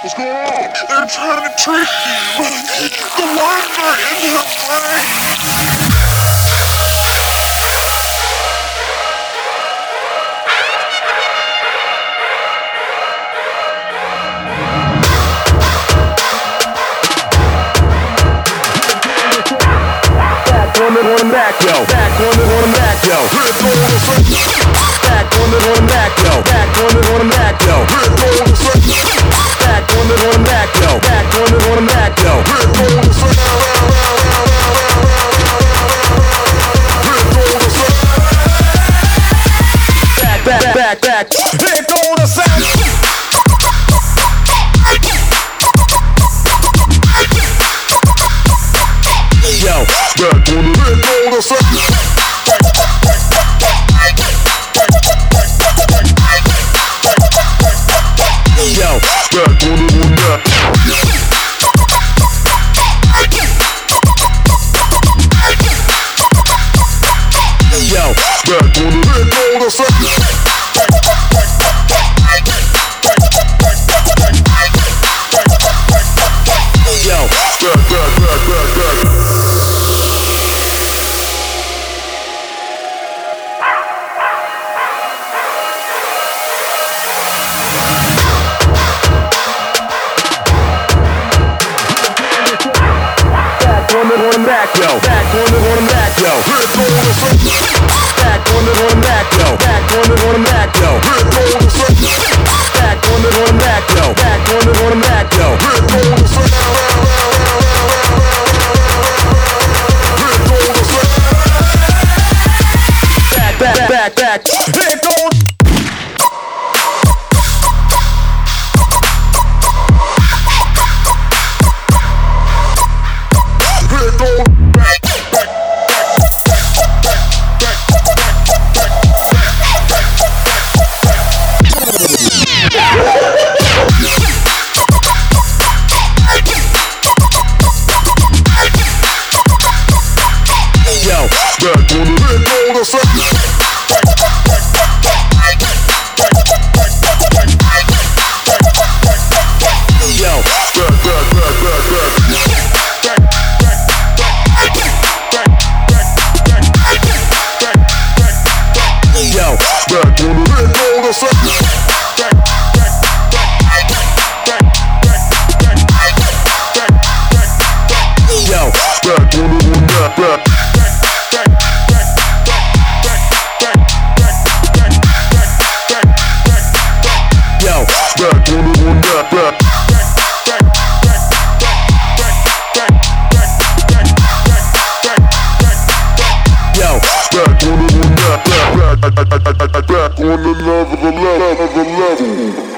What's going on? They're trying to trick you. The lines are in her brain. On back, yo. Back on back, yo. Back on back, yo. Back on back, yo. Back on back, yo. Back on back, yo. Back. Here go the sound. Yo, back on the sound. Yo, back on the Yo, back on the sound. Yo, back. On back, yo. Back on back, yo. Back on back, yo. Back on back, yo. Back on back, yo. Back on back, yo. Back. Here goes. Back on another level.